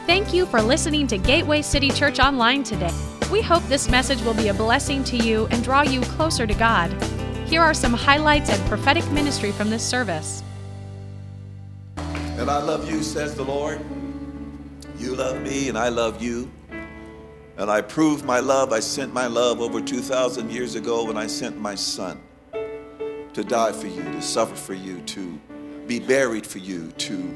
Thank you for listening to Gateway City Church Online today. We hope this message will be a blessing to you and draw you closer to God. Here are some highlights and prophetic ministry from this service. And I love you, says the Lord. You love me and I love you. And I proved my love. I sent my love over 2,000 years ago when I sent my son to die for you, to suffer for you, to be buried for you, to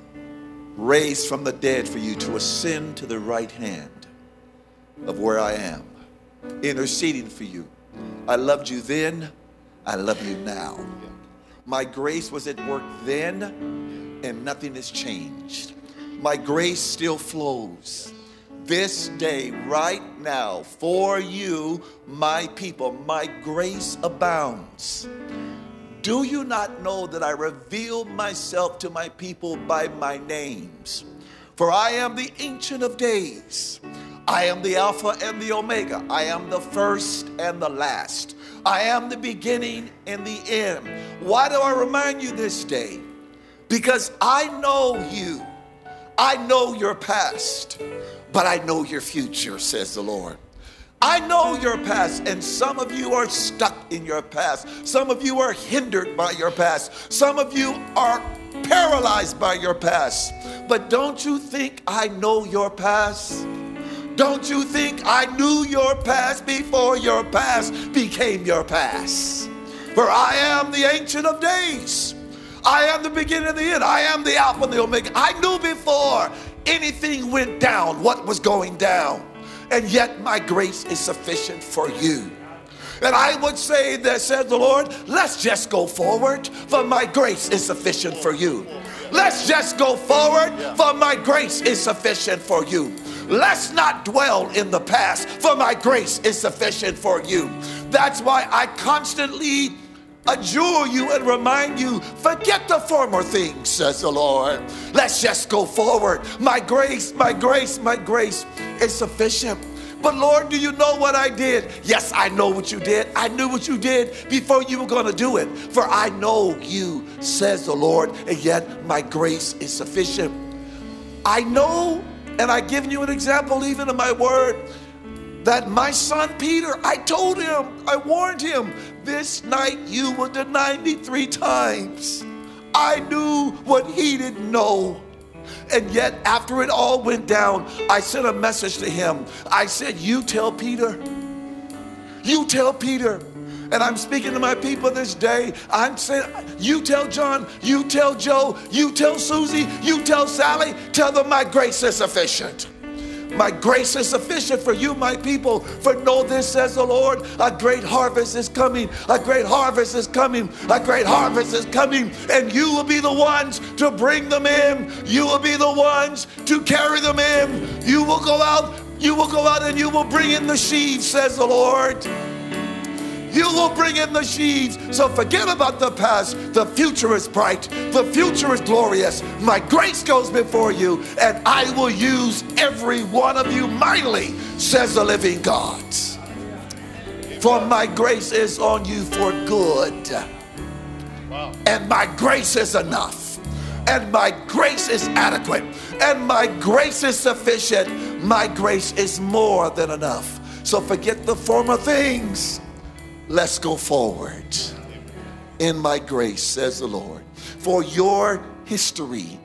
raise from the dead for you, to ascend to the right hand of where I am, interceding for you. I loved you then, I love you now. My grace was at work then, and nothing has changed. My grace still flows this day, right now, for you, my people. My grace abounds. Do you not know that I reveal myself to my people by my names? For I am the Ancient of Days. I am the Alpha and the Omega. I am the first and the last. I am the beginning and the end. Why do I remind you this day? Because I know you. I know your past, but I know your future, says the Lord. I know your past, and some of you are stuck in your past. Some of you are hindered by your past. Some of you are paralyzed by your past. But don't you think I know your past? Don't you think I knew your past before your past became your past? For I am the Ancient of Days. I am the beginning and the end. I am the Alpha and the Omega. I knew before anything went down what was going down. And yet my grace is sufficient for you. And I would say that, said the Lord, let's just go forward, for my grace is sufficient for you. Let's just go forward, for my grace is sufficient for you. Let's not dwell in the past, for my grace is sufficient for you. That's why I constantly adjure you and remind you, forget the former things, says the Lord. Let's just go forward. My grace is sufficient. But Lord, do you know what I did? Yes, I know what you did. I knew what you did before you were going to do it. For I know you, says the Lord, and yet my grace is sufficient. I know, and I've given you an example even in my word, that my son Peter, I told him, I warned him, this night you will deny me 3 times. I knew what he didn't know. And yet after it all went down, I sent a message to him. I said, you tell Peter. You tell Peter. And I'm speaking to my people this day. I'm saying, you tell John, you tell Joe, you tell Susie, you tell Sally, tell them my grace is sufficient. My grace is sufficient for you, my people. For know this, says the Lord, a great harvest is coming. A great harvest is coming. A great harvest is coming. And you will be the ones to bring them in. You will be the ones to carry them in. You will go out and you will bring in the sheaves, says the Lord. You will bring in the sheaves. So forget about the past. The future is bright. The future is glorious. My grace goes before you, and I will use every one of you mightily, says the living God. For my grace is on you for good. And my grace is enough. And my grace is adequate. And my grace is sufficient. My grace is more than enough. So forget the former things. Let's go forward in my grace, says the Lord. For your history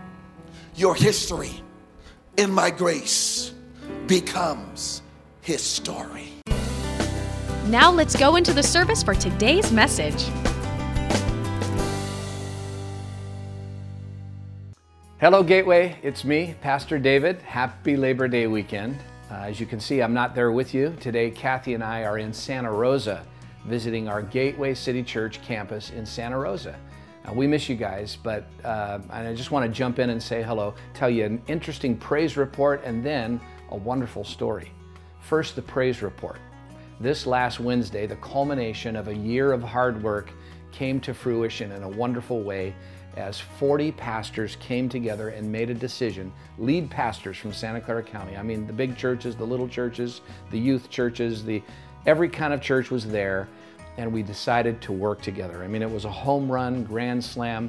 in my grace becomes his story. Now let's go into the service for today's message. Hello, Gateway. It's me, Pastor David. Happy Labor Day weekend. As you can see, I'm not there with you. Today, Kathy and I are in Santa Rosa, visiting our Gateway City Church campus in Santa Rosa. We miss you guys, but I just want to jump in and say hello, tell you an interesting praise report, and then a wonderful story. First, the praise report. This last Wednesday, the culmination of a year of hard work came to fruition in a wonderful way as 40 pastors came together and made a decision, lead pastors from Santa Clara County. I mean, the big churches, the little churches, the youth churches, every kind of church was there, and we decided to work together. I mean, it was a home run, grand slam,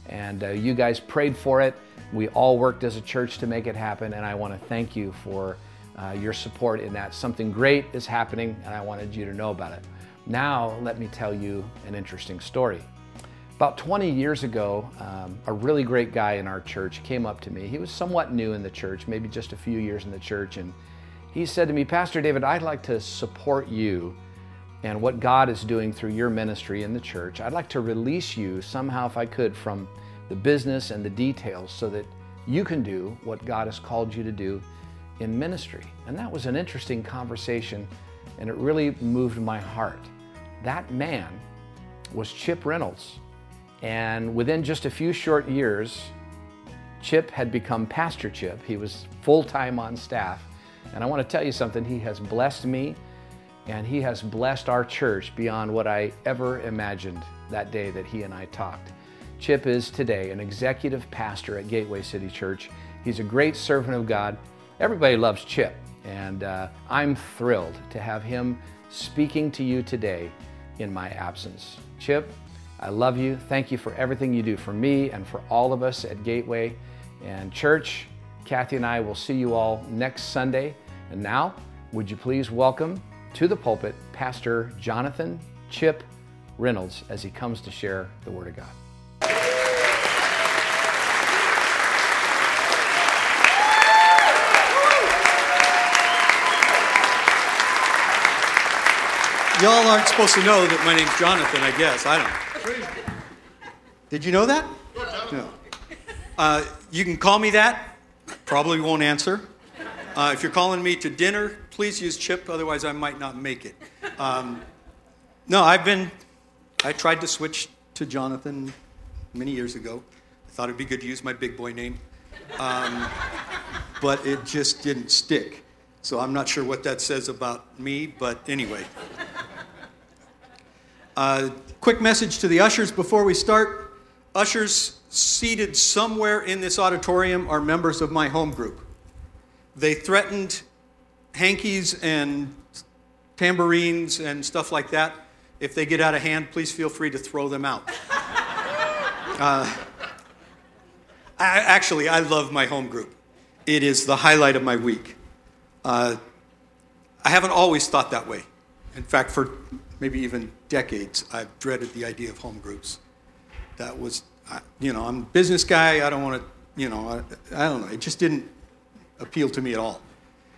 And you guys prayed for it. We all worked as a church to make it happen, and I want to thank you for your support in that. Something great is happening, and I wanted you to know about it. Now, let me tell you an interesting story. About 20 years ago, a really great guy in our church came up to me. He was somewhat new in the church, maybe just a few years in the church, and he said to me, Pastor David, I'd like to support you and what God is doing through your ministry in the church. I'd like to release you somehow, if I could, from the business and the details so that you can do what God has called you to do in ministry. And that was an interesting conversation, and it really moved my heart. That man was Chip Reynolds. And within just a few short years, Chip had become Pastor Chip. He was full-time on staff. And I want to tell you something, he has blessed me, and he has blessed our church beyond what I ever imagined that day that he and I talked. Chip is today an executive pastor at Gateway City Church. He's a great servant of God. Everybody loves Chip, and I'm thrilled to have him speaking to you today in my absence. Chip, I love you. Thank you for everything you do for me and for all of us at Gateway. And church, Kathy and I will see you all next Sunday. And now, would you please welcome to the pulpit Pastor Jonathan Chip Reynolds as he comes to share the Word of God. Y'all aren't supposed to know that my name's Jonathan, I guess. I don't. Did you know that? No. You can call me that. Probably won't answer. If you're calling me to dinner, please use Chip, otherwise I might not make it. No, I tried to switch to Jonathan many years ago. I thought it'd be good to use my big boy name. But it just didn't stick. So I'm not sure what that says about me, but anyway. Quick message to the ushers before we start. Ushers seated somewhere in this auditorium are members of my home group. They threatened hankies and tambourines and stuff like that. If they get out of hand, please feel free to throw them out. I love my home group. It is the highlight of my week. I haven't always thought that way. In fact, for maybe even decades, I've dreaded the idea of home groups. That was, I'm a business guy. I don't want to, I don't know. It just didn't appeal to me at all.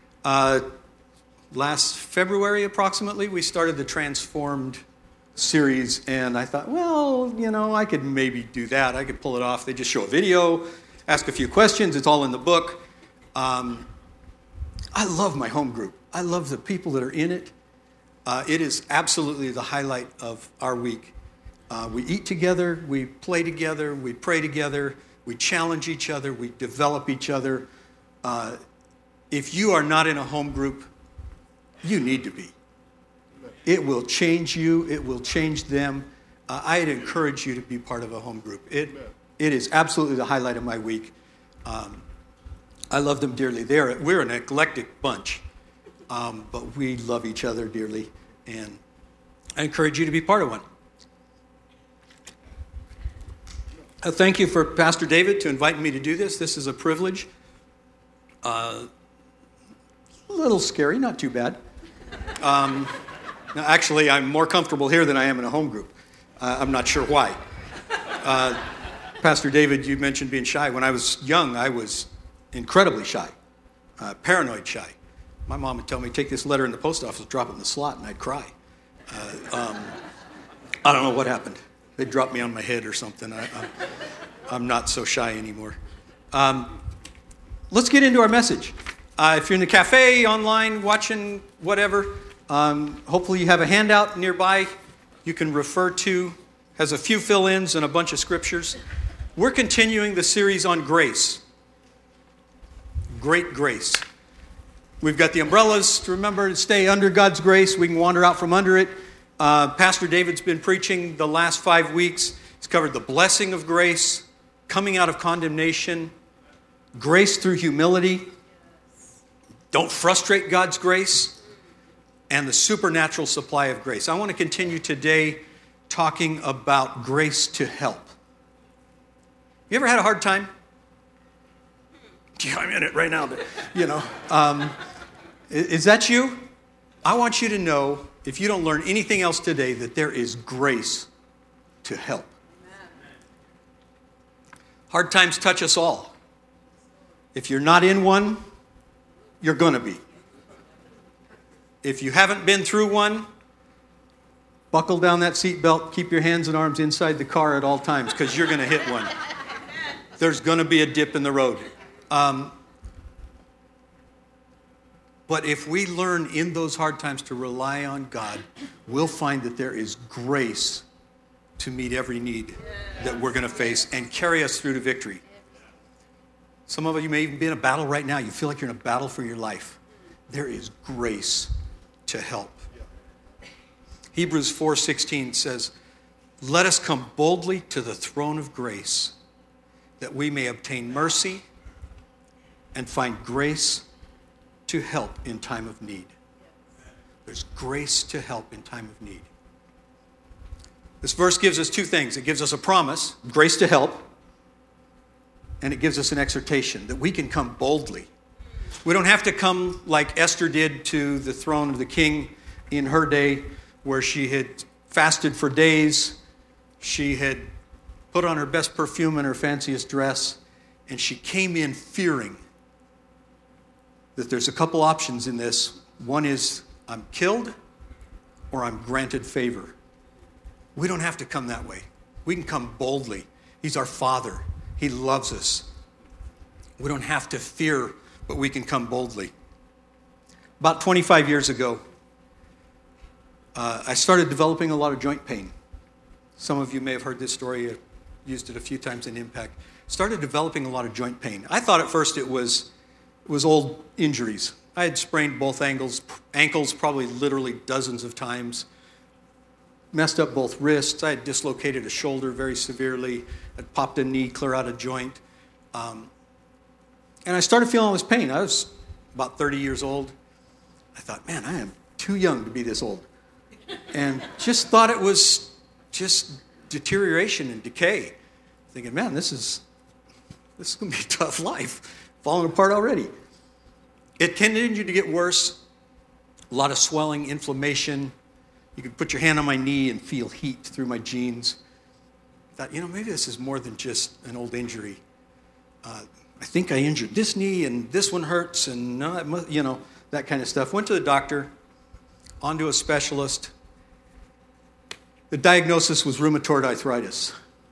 Last February, approximately, we started the Transformed series, and I thought, well, I could maybe do that. I could pull it off. They just show a video, ask a few questions. It's all in the book. I love my home group. I love the people that are in it. It is absolutely the highlight of our week. We eat together, we play together, we pray together, we challenge each other, we develop each other. If you are not in a home group, you need to be. It will change you. It will change them. I'd encourage you to be part of a home group. It is absolutely the highlight of my week. I love them dearly. We're an eclectic bunch, but we love each other dearly, and I encourage you to be part of one. Thank you for Pastor David to inviting me to do this. This is a privilege. A little scary, not too bad. Actually, I'm more comfortable here than I am in a home group. I'm not sure why. Pastor David, you mentioned being shy. When I was young, I was incredibly shy, paranoid shy. My mom would tell me, take this letter in the post office, drop it in the slot, and I'd cry. I don't know what happened. They dropped me on my head or something. I'm not so shy anymore. Let's get into our message. If you're in the cafe, online, watching, whatever, hopefully you have a handout nearby you can refer to. Has a few fill-ins and a bunch of scriptures. We're continuing the series on grace. Great grace. We've got the umbrellas to remember to stay under God's grace. We can wander out from under it. Pastor David's been preaching the last 5 weeks. He's covered the blessing of grace, coming out of condemnation, grace through humility, don't frustrate God's grace, and the supernatural supply of grace. I want to continue today talking about grace to help. You ever had a hard time? Yeah, I'm in it right now. But, is that you? I want you to know, if you don't learn anything else today, that there is grace to help. Hard times touch us all. If you're not in one, you're going to be. If you haven't been through one, buckle down that seatbelt, keep your hands and arms inside the car at all times, because you're going to hit one. There's going to be a dip in the road. But if we learn in those hard times to rely on God, we'll find that there is grace to meet every need that we're going to face and carry us through to victory. Some of you may even be in a battle right now. You feel like you're in a battle for your life. There is grace to help. Hebrews 4:16 says, "Let us come boldly to the throne of grace, that we may obtain mercy and find grace to help in time of need." There's grace to help in time of need. This verse gives us two things. It gives us a promise, grace to help, and it gives us an exhortation that we can come boldly. We don't have to come like Esther did to the throne of the king in her day, where she had fasted for days. She had put on her best perfume and her fanciest dress, and she came in fearing that there's a couple options in this. One is, I'm killed, or I'm granted favor. We don't have to come that way. We can come boldly. He's our Father. He loves us. We don't have to fear, but we can come boldly. About 25 years ago, I started developing a lot of joint pain. Some of you may have heard this story. I used it a few times in Impact. Started developing a lot of joint pain. I thought at first it was old injuries. I had sprained both ankles probably literally dozens of times. Messed up both wrists. I had dislocated a shoulder very severely. I'd popped a knee, clear out a joint. And I started feeling all this pain. I was about 30 years old. I thought, man, I am too young to be this old. And just thought it was just deterioration and decay. Thinking, man, this is going to be a tough life. Falling apart already. It continued to get worse. A lot of swelling, inflammation. You could put your hand on my knee and feel heat through my jeans. I thought, maybe this is more than just an old injury. I think I injured this knee, and this one hurts, and that kind of stuff. Went to the doctor, onto a specialist. The diagnosis was rheumatoid arthritis.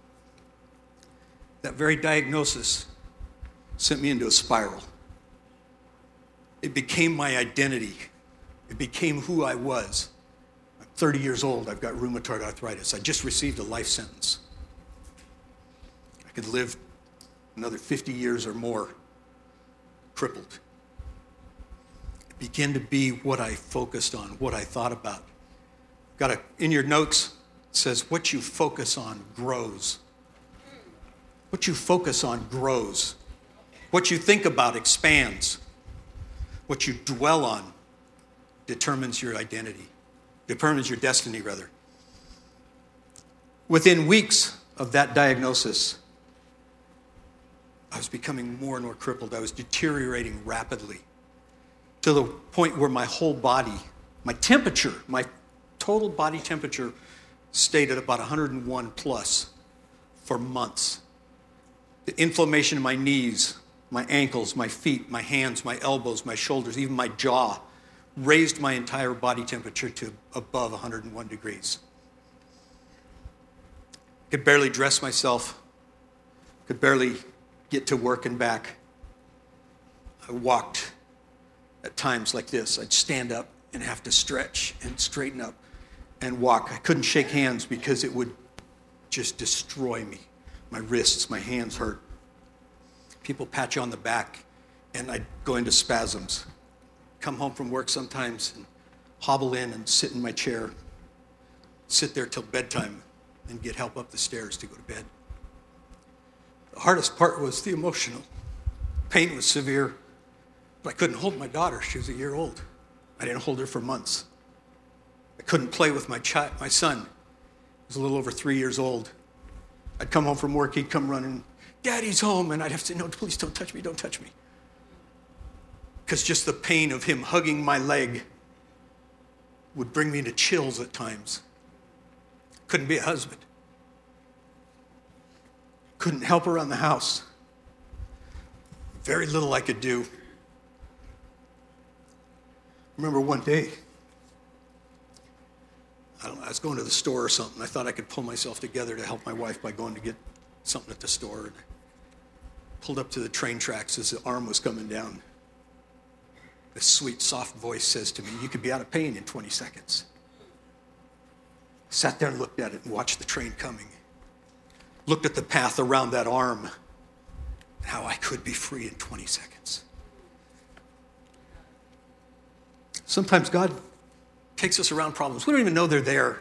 That very diagnosis sent me into a spiral. It became my identity. It became who I was. 30 years old, I've got rheumatoid arthritis. I just received a life sentence. I could live another 50 years or more crippled. It began to be what I focused on, what I thought about. In your notes, it says, what you focus on grows. What you focus on grows. What you think about expands. What you dwell on determines your identity. Determines your destiny, rather. Within weeks of that diagnosis, I was becoming more and more crippled. I was deteriorating rapidly to the point where my whole body, my temperature, my total body temperature stayed at about 101 plus for months. The inflammation in my knees, my ankles, my feet, my hands, my elbows, my shoulders, even my jaw, raised my entire body temperature to above 101 degrees. Could barely dress myself. Could barely get to work and back. I walked at times like this. I'd stand up and have to stretch and straighten up and walk. I couldn't shake hands because it would just destroy me. My wrists, my hands hurt. People pat you on the back and I'd go into spasms. Come home from work sometimes and hobble in and sit in my chair, sit there till bedtime and get help up the stairs to go to bed. The hardest part was the emotional. Pain was severe, but I couldn't hold my daughter. She was a year old. I didn't hold her for months. I couldn't play with my son. He was a little over 3 years old. I'd come home from work, he'd come running, Daddy's home. And I'd have to say, no, please don't touch me, don't touch me. Because just the pain of him hugging my leg would bring me to chills at times. Couldn't be a husband. Couldn't help around the house. Very little I could do. I remember one day, I was going to the store or something. I thought I could pull myself together to help my wife by going to get something at the store. And pulled up to the train tracks as the arm was coming down. This sweet, soft voice says to me, you could be out of pain in 20 seconds. Sat there and looked at it and watched the train coming. Looked at the path around that arm and how I could be free in 20 seconds. Sometimes God takes us around problems. We don't even know they're there.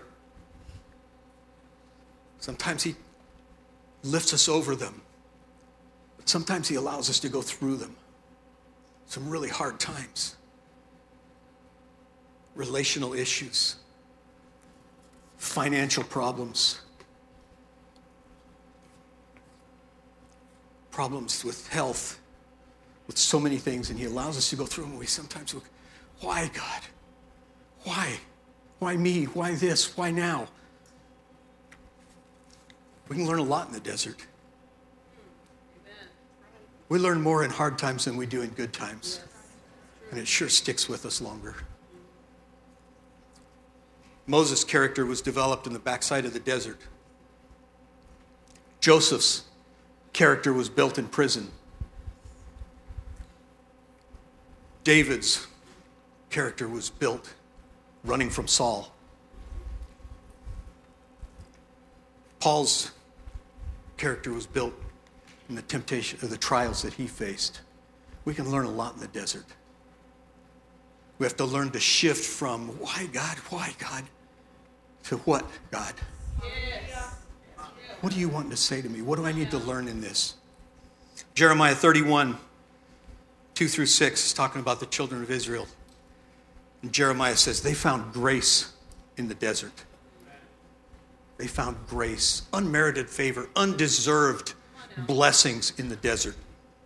Sometimes he lifts us over them. But sometimes he allows us to go through them. Some really hard times. Relational issues. Financial problems. Problems with health. With so many things. And he allows us to go through them. We sometimes look, why, God? Why? Why me? Why this? Why now? We can learn a lot in the desert. We learn more in hard times than we do in good times. And it sure sticks with us longer. Moses' character was developed in the backside of the desert. Joseph's character was built in prison. David's character was built running from Saul. Paul's character was built in the temptation of the trials that he faced. We can learn a lot in the desert. We have to learn to shift from why God, to what God? Yes. What do you want to say to me? What do I need to learn in this? Jeremiah 31, 2-6 is talking about the children of Israel. And Jeremiah says they found grace in the desert. They found grace, unmerited favor, undeserved blessings in the desert.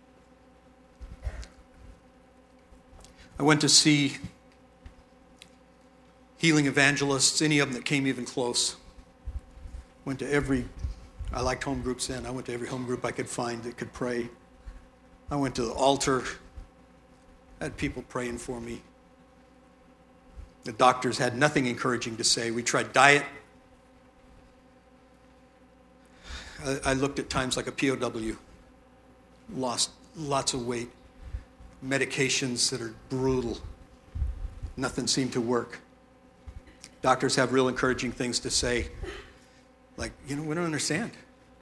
I went to see healing evangelists, any of them that came even close. I liked home groups then. I went to every home group I could find that could pray. I went to the altar. I had people praying for me. The doctors had nothing encouraging to say. We tried diet. I looked at times like a POW. Lost lots of weight. Medications that are brutal. Nothing seemed to work. Doctors have real encouraging things to say. Like, we don't understand.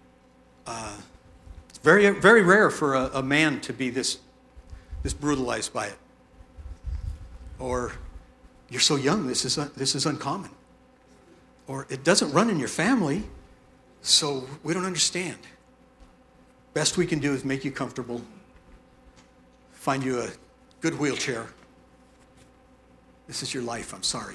It's very, very rare for a man to be this brutalized by it. Or, you're so young, this is uncommon. Or, it doesn't run in your family, so we don't understand. Best we can do is make you comfortable, find you a good wheelchair. This is your life, I'm sorry.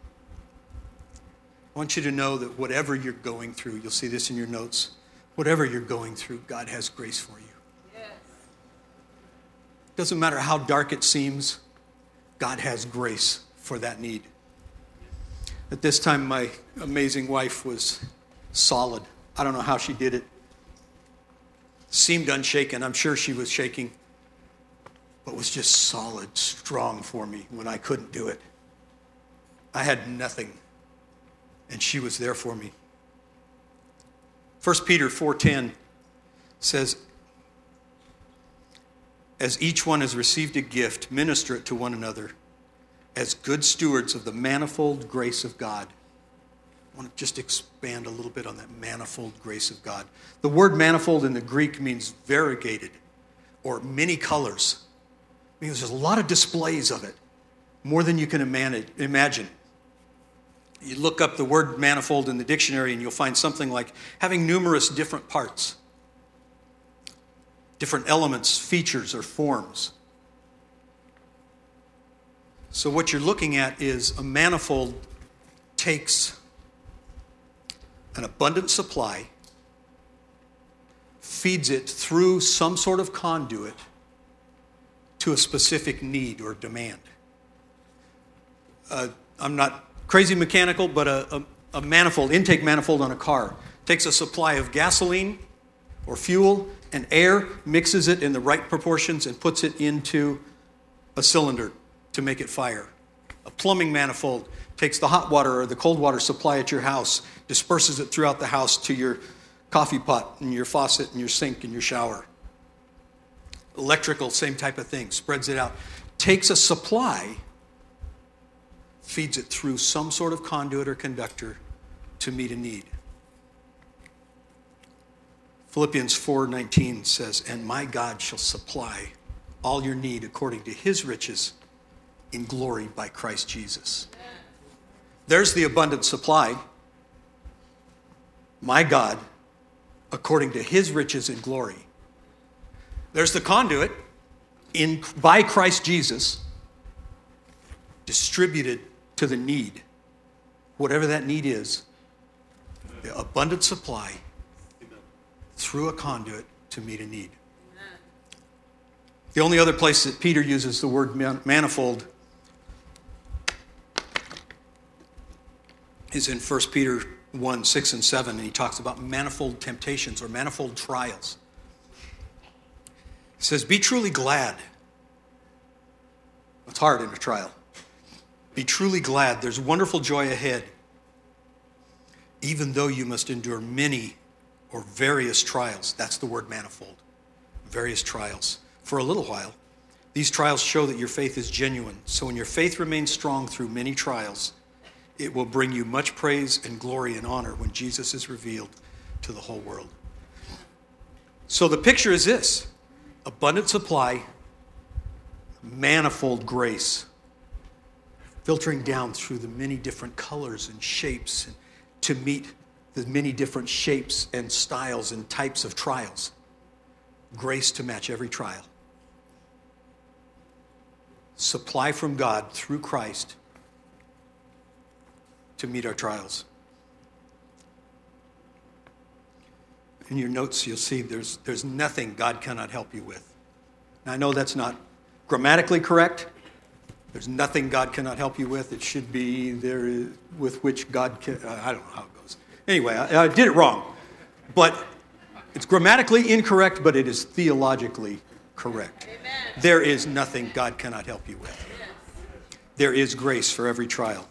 I want you to know that whatever you're going through, you'll see this in your notes, whatever you're going through, God has grace for you. Yes. Doesn't matter how dark it seems, God has grace for that need. At this time, my amazing wife was solid. I don't know how she did it. Seemed unshaken. I'm sure she was shaking, but was just solid, strong for me when I couldn't do it. I had nothing, and she was there for me. 1 Peter 4:10 says, as each one has received a gift, minister it to one another as good stewards of the manifold grace of God. I want to just expand a little bit on that manifold grace of God. The word manifold in the Greek means variegated or many colors. It means there's a lot of displays of it, more than you can imagine. You look up the word manifold in the dictionary and you'll find something like having numerous different parts, different elements, features, or forms. So what you're looking at is a manifold takes an abundant supply, feeds it through some sort of conduit to a specific need or demand. I'm not crazy mechanical, but a manifold, intake manifold on a car, takes a supply of gasoline or fuel and air, mixes it in the right proportions, and puts it into a cylinder to make it fire. A plumbing manifold takes the hot water or the cold water supply at your house, disperses it throughout the house to your coffee pot and your faucet and your sink and your shower. Electrical, same type of thing, spreads it out. Takes a supply, feeds it through some sort of conduit or conductor to meet a need. Philippians 4:19 says, "And my God shall supply all your need according to his riches in glory by Christ Jesus." There's the abundant supply. My God, according to his riches in glory. There's the conduit by Christ Jesus, distributed to the need. Whatever that need is, the abundant supply through a conduit to meet a need. The only other place that Peter uses the word manifold is in 1 Peter 1:6-7, and he talks about manifold temptations or manifold trials. He says, "Be truly glad." It's hard in a trial. Be truly glad. There's wonderful joy ahead, even though you must endure many or various trials. That's the word manifold. Various trials. For a little while, these trials show that your faith is genuine. So when your faith remains strong through many trials, it will bring you much praise and glory and honor when Jesus is revealed to the whole world. So the picture is this: abundant supply, manifold grace, filtering down through the many different colors and shapes to meet the many different shapes and styles and types of trials. Grace to match every trial. Supply from God through Christ to meet our trials. In your notes, you'll see there's nothing God cannot help you with. Now, I know that's not grammatically correct. There's nothing God cannot help you with. It should be there with which God can. I don't know how it goes. Anyway, I did it wrong. But it's grammatically incorrect, but it is theologically correct. Amen. There is nothing God cannot help you with. There is grace for every trial.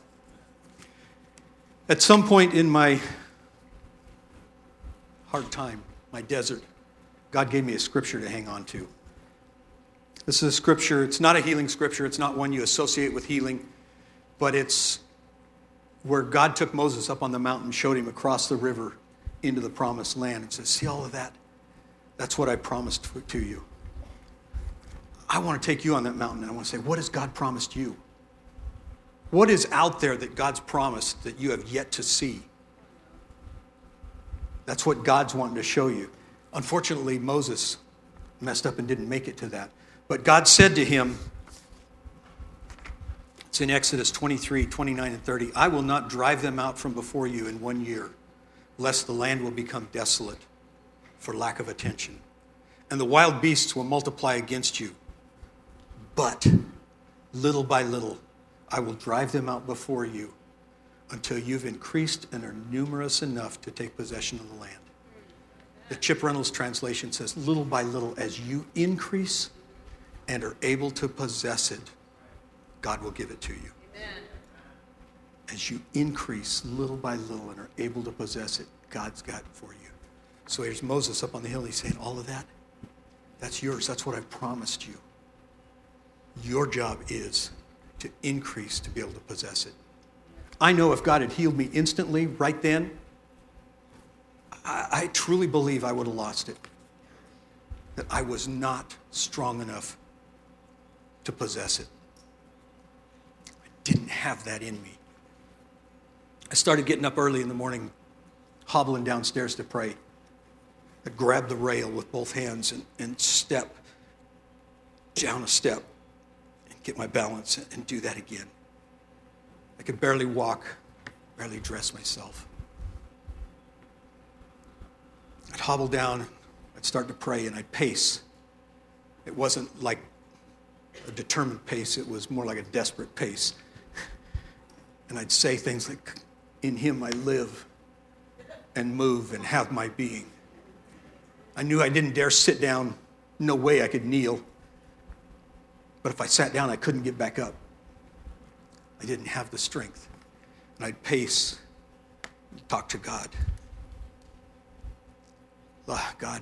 At some point in my hard time, my desert, God gave me a scripture to hang on to. This is a scripture. It's not a healing scripture. It's not one you associate with healing, but it's where God took Moses up on the mountain, showed him across the river into the promised land, and says, "See all of that? That's what I promised to you. I want to take you on that mountain, and I want to say, what has God promised you? What is out there that God's promised that you have yet to see?" That's what God's wanting to show you. Unfortunately, Moses messed up and didn't make it to that. But God said to him, it's in Exodus 23, 29, and 30, "I will not drive them out from before you in 1 year, lest the land will become desolate for lack of attention. And the wild beasts will multiply against you. But little by little, I will drive them out before you until you've increased and are numerous enough to take possession of the land." The Chip Reynolds translation says, "Little by little, as you increase and are able to possess it, God will give it to you." Amen. As you increase little by little and are able to possess it, God's got it for you. So here's Moses up on the hill. He's saying, all of that, that's yours. That's what I've promised you. Your job is to increase to be able to possess it. I know if God had healed me instantly right then, I truly believe I would have lost it. That I was not strong enough to possess it. I didn't have that in me. I started getting up early in the morning, hobbling downstairs to pray. I'd grab the rail with both hands and step down a step and get my balance and do that again. I could barely walk, barely dress myself. I'd hobble down, I'd start to pray and I'd pace. It wasn't like a determined pace. It was more like a desperate pace. And I'd say things like, in him I live and move and have my being. I knew I didn't dare sit down. No way I could kneel. But if I sat down, I couldn't get back up. I didn't have the strength. And I'd pace, talk to God. God,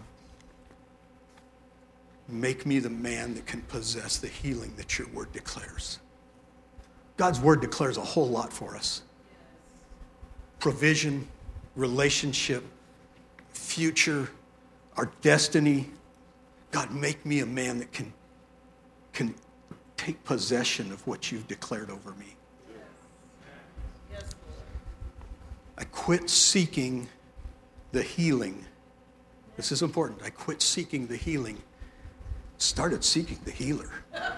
make me the man that can possess the healing that your word declares. God's word declares a whole lot for us. Provision, relationship, future, our destiny. God, make me a man that can take possession of what you've declared over me. I quit seeking the healing. This is important. I quit seeking the healing, started seeking the healer.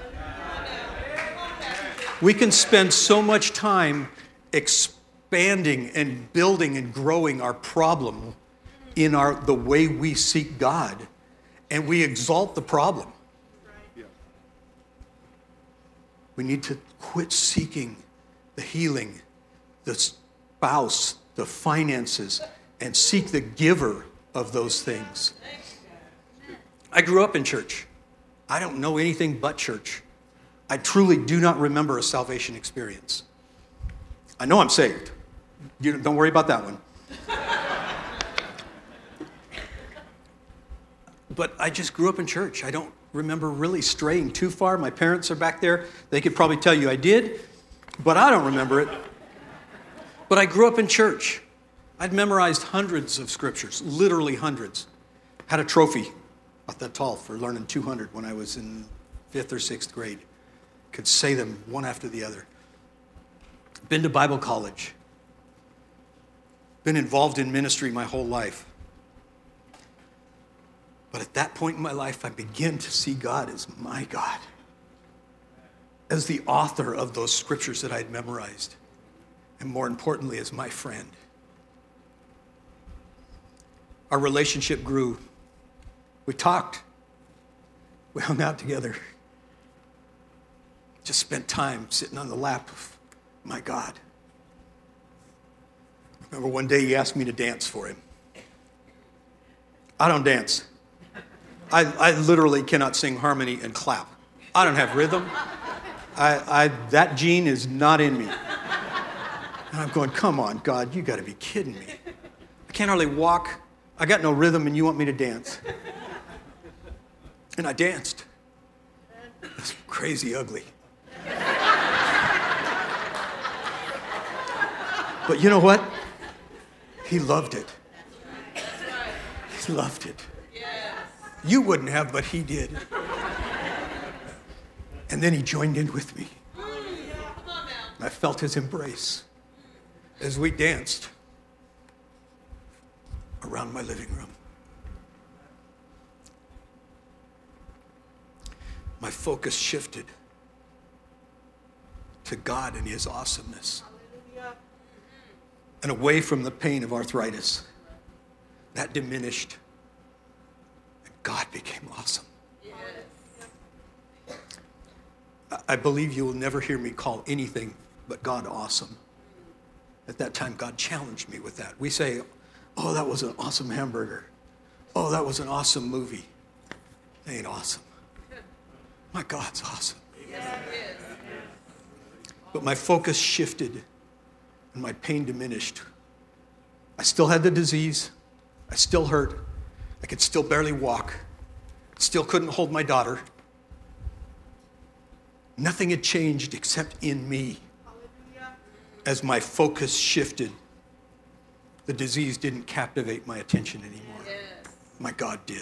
We can spend so much time expanding and building and growing our problem in the way we seek God, and we exalt the problem. We need to quit seeking the healing, the spouse, the finances, and seek the giver of those things. I grew up in church. I don't know anything but church. I truly do not remember a salvation experience. I know I'm saved. Don't worry about that one. But I just grew up in church. I don't remember really straying too far. My parents are back there. They could probably tell you I did, but I don't remember it. But I grew up in church. I'd memorized hundreds of scriptures, literally hundreds. Had a trophy, about that tall, for learning 200 when I was in 5th or 6th grade. Could say them one after the other. Been to Bible college. Been involved in ministry my whole life. But at that point in my life, I began to see God as my God, as the author of those scriptures that I had memorized, and more importantly, as my friend. Our relationship grew. We talked. We hung out together. Just spent time sitting on the lap of my God. I remember one day he asked me to dance for him. I don't dance. I literally cannot sing harmony and clap. I don't have rhythm. That gene is not in me. And I'm going, come on, God, you got to be kidding me. I can't hardly walk. I got no rhythm, and you want me to dance. And I danced. It's crazy ugly. But you know what? He loved it. He loved it. You wouldn't have, but he did. And then he joined in with me. I felt his embrace as we danced around my living room. My focus shifted to God and his awesomeness. And away from the pain of arthritis. That diminished. God became awesome. Yes. I believe you will never hear me call anything but God awesome. At that time, God challenged me with that. We say, oh, that was an awesome hamburger. Oh, that was an awesome movie. It ain't awesome. My God's awesome. Yes. But my focus shifted and my pain diminished. I still had the disease. I still hurt. I could still barely walk. Still couldn't hold my daughter. Nothing had changed except in me. As my focus shifted, the disease didn't captivate my attention anymore. Yes. My God did.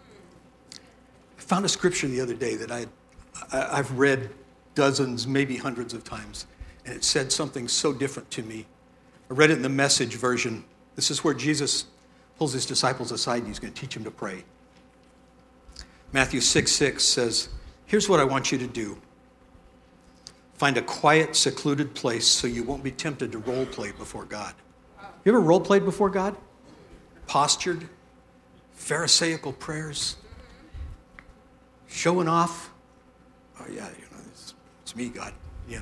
I found a scripture the other day that I've read dozens, maybe hundreds of times, and it said something so different to me. I read it in the Message version. This is where Jesus pulls his disciples aside and he's going to teach them to pray. Matthew 6:6 says, here's what I want you to do. Find a quiet, secluded place so you won't be tempted to role play before God. You ever role played before God? Postured, Pharisaical prayers, showing off. Oh yeah, it's me, God,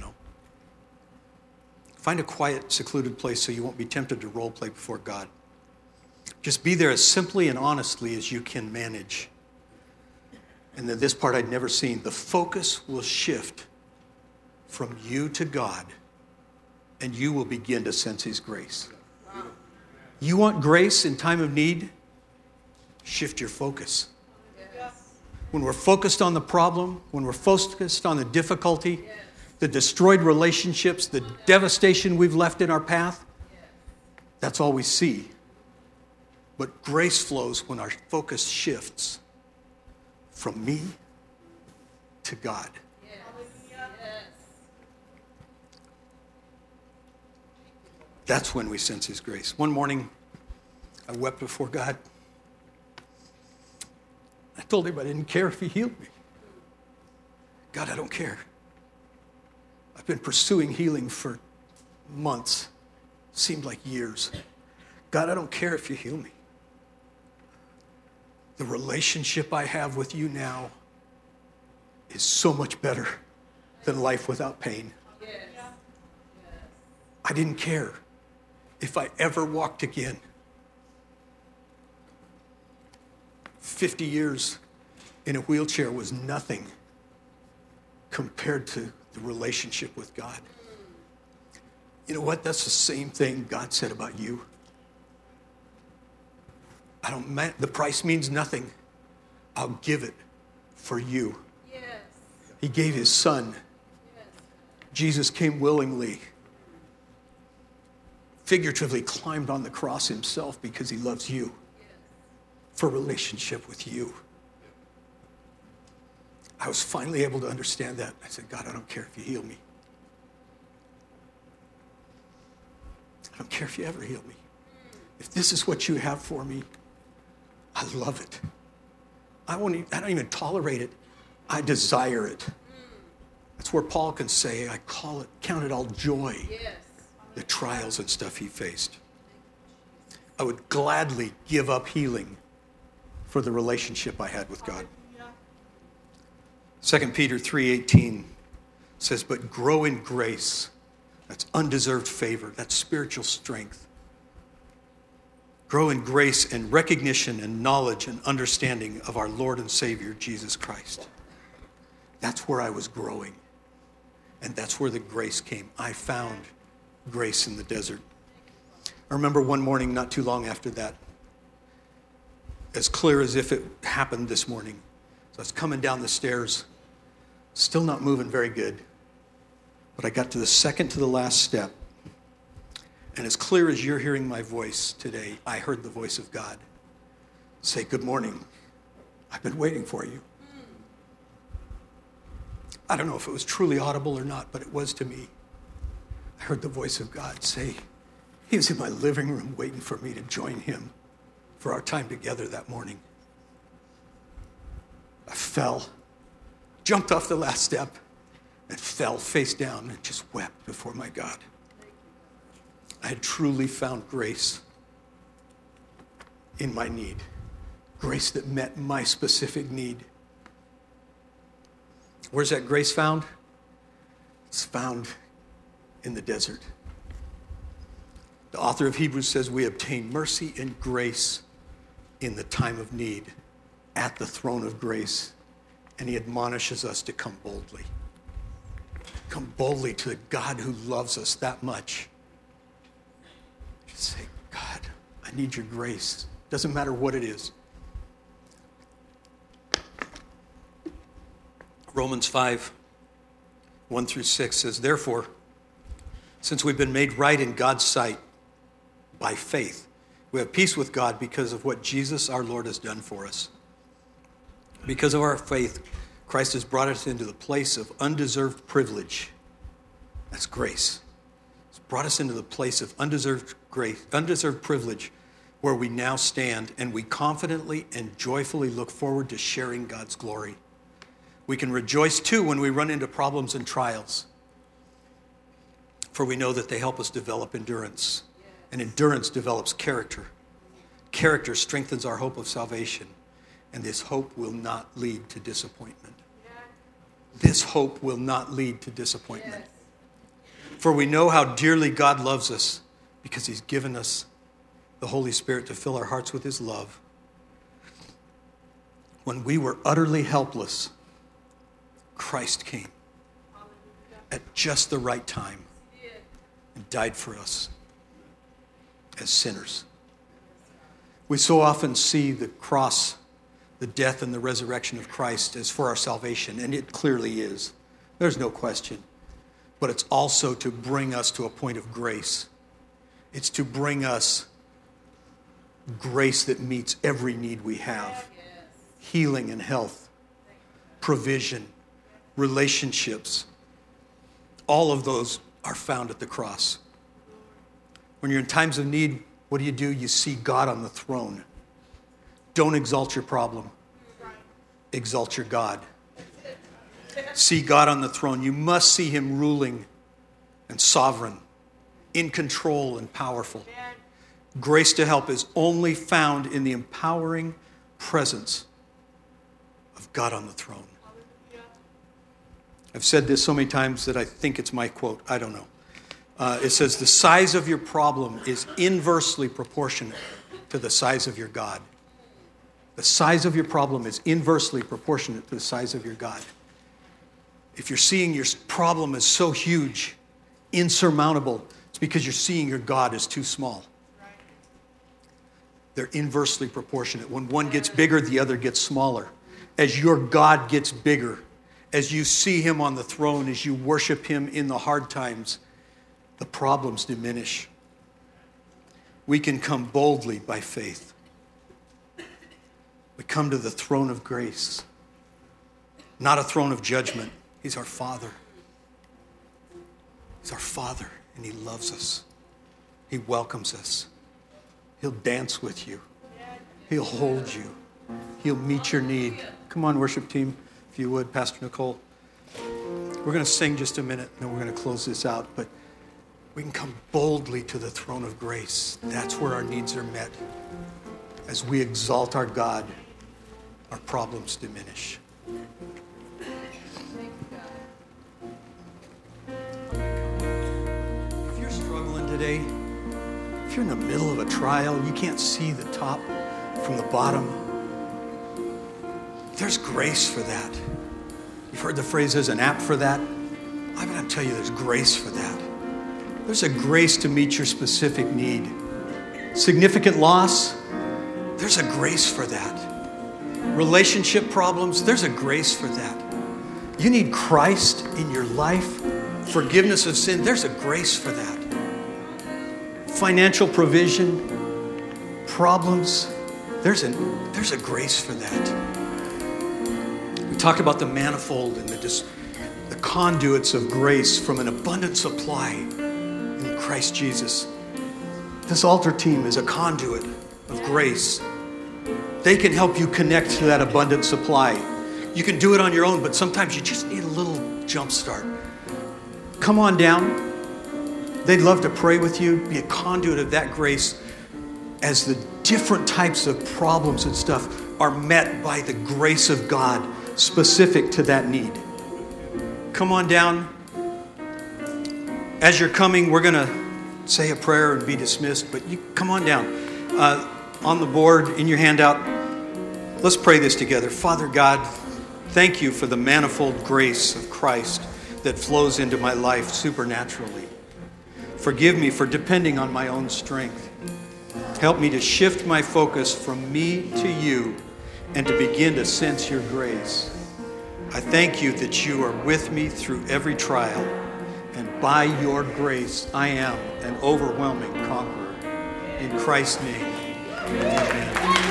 Find a quiet, secluded place so you won't be tempted to role play before God. Just be there as simply and honestly as you can manage. And then this part I'd never seen. The focus will shift from you to God, and you will begin to sense his grace. You want grace in time of need? Shift your focus. When we're focused on the problem, when we're focused on the difficulty, the destroyed relationships, the devastation we've left in our path, that's all we see. But grace flows when our focus shifts from me to God. That's when we sense his grace. One morning, I wept before God. I told him I didn't care if he healed me. God, I don't care. I've been pursuing healing for months. Seemed like years. God, I don't care if you heal me. The relationship I have with you now is so much better than life without pain. I didn't care if I ever walked again. 50 years in a wheelchair was nothing compared to the relationship with God. You know what? That's the same thing God said about you. The price means nothing. I'll give it for you. Yes. He gave his son. Yes. Jesus came willingly. Figuratively climbed on the cross himself because he loves you. Yes. For relationship with you. I was finally able to understand that. I said, God, I don't care if you heal me. I don't care if you ever heal me. If this is what you have for me, I love it. I don't even tolerate it. I desire it. That's where Paul can say, count it all joy. Yes. The trials and stuff he faced. I would gladly give up healing for the relationship I had with God. 2 Peter 3:18 says, but grow in grace. That's undeserved favor. That's spiritual strength. Grow in grace and recognition and knowledge and understanding of our Lord and Savior, Jesus Christ. That's where I was growing. And that's where the grace came. I found grace in the desert. I remember one morning not too long after that, as clear as if it happened this morning. So I was coming down the stairs, still not moving very good. But I got to the second to the last step. And as clear as you're hearing my voice today, I heard the voice of God say, good morning. I've been waiting for you. I don't know if it was truly audible or not, but it was to me. I heard the voice of God say, he was in my living room waiting for me to join him for our time together that morning. I fell, jumped off the last step, and fell face down and just wept before my God. I had truly found grace in my need. Grace that met my specific need. Where's that grace found? It's found in the desert. The author of Hebrews says we obtain mercy and grace in the time of need at the throne of grace. And he admonishes us to come boldly. Come boldly to the God who loves us that much. Just say, God, I need your grace. Doesn't matter what it is. Romans 5:1-6 says, therefore, since we've been made right in God's sight by faith, we have peace with God because of what Jesus our Lord has done for us. Because of our faith, Christ has brought us into the place of undeserved privilege. That's grace. He's brought us into the place of undeserved grace, undeserved privilege, where we now stand and we confidently and joyfully look forward to sharing God's glory. We can rejoice too when we run into problems and trials, for we know that they help us develop endurance, and endurance develops character. Character strengthens our hope of salvation, and this hope will not lead to disappointment. This hope will not lead to disappointment. For we know how dearly God loves us because he's given us the Holy Spirit to fill our hearts with his love. When we were utterly helpless, Christ came at just the right time and died for us as sinners. We so often see the cross, the death and the resurrection of Christ as for our salvation, and it clearly is. There's no question. But it's also to bring us to a point of grace. It's to bring us grace that meets every need we have. Healing and health, provision, relationships. All of those are found at the cross. When you're in times of need, what do? You see God on the throne. Don't exalt your problem. Exalt your God. See God on the throne. You must see him ruling and sovereign, in control and powerful. Grace to help is only found in the empowering presence of God on the throne. I've said this so many times that I think it's my quote. I don't know. It says, the size of your problem is inversely proportionate to the size of your God. The size of your problem is inversely proportionate to the size of your God. If you're seeing your problem as so huge, insurmountable, it's because you're seeing your God as too small. They're inversely proportionate. When one gets bigger, the other gets smaller. As your God gets bigger, as you see him on the throne, as you worship him in the hard times, the problems diminish. We can come boldly by faith. We come to the throne of grace, not a throne of judgment. He's our Father. He's our Father, and he loves us. He welcomes us. He'll dance with you. He'll hold you. He'll meet your need. Come on, worship team, if you would, Pastor Nicole. We're going to sing just a minute, and then we're going to close this out. But we can come boldly to the throne of grace. That's where our needs are met. As we exalt our God, our problems diminish. If you're struggling today, if you're in the middle of a trial, you can't see the top from the bottom, there's grace for that. You've heard the phrase, there's an app for that. I'm going to tell you there's grace for that. There's a grace to meet your specific need. Significant loss, there's a grace for that. Relationship problems, there's a grace for that. You need Christ in your life, forgiveness of sin, there's a grace for that. Financial provision, problems, there's a grace for that. We talked about the manifold and the conduits of grace from an abundant supply in Christ Jesus. This altar team is a conduit of grace. They can help you connect to that abundant supply. You can do it on your own, but sometimes you just need a little jump start. Come on down. They'd love to pray with you, be a conduit of that grace as the different types of problems and stuff are met by the grace of God specific to that need. Come on down. As you're coming, we're going to say a prayer and be dismissed, but you come on down. On the board, in your handout, let's pray this together. Father God, thank you for the manifold grace of Christ that flows into my life supernaturally. Forgive me for depending on my own strength. Help me to shift my focus from me to you and to begin to sense your grace. I thank you that you are with me through every trial, and by your grace, I am an overwhelming conqueror. In Christ's name, amen.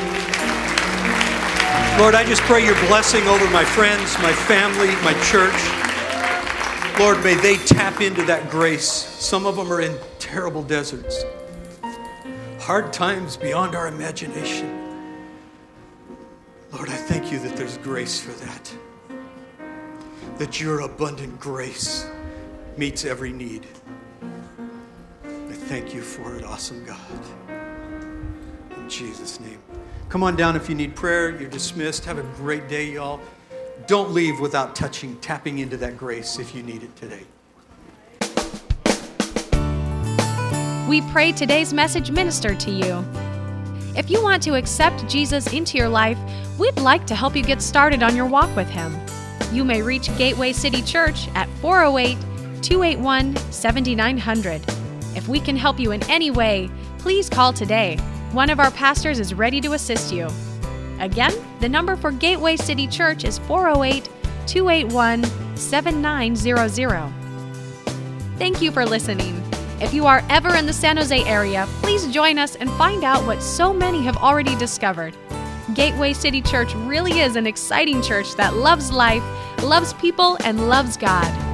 Lord, I just pray your blessing over my friends, my family, my church. Lord, may they tap into that grace. Some of them are in terrible deserts. Hard times beyond our imagination. Lord, I thank you that there's grace for that. That your abundant grace meets every need. I thank you for it, awesome God. In Jesus' name. Come on down if you need prayer. You're dismissed. Have a great day, y'all. Don't leave without tapping into that grace if you need it today. We pray today's message ministered to you. If you want to accept Jesus into your life, we'd like to help you get started on your walk with Him. You may reach Gateway City Church at 408-281-7900. If we can help you in any way, please call today. One of our pastors is ready to assist you. Again, the number for Gateway City Church is 408-281-7900. Thank you for listening. If you are ever in the San Jose area, please join us and find out what so many have already discovered. Gateway City Church really is an exciting church that loves life, loves people, and loves God.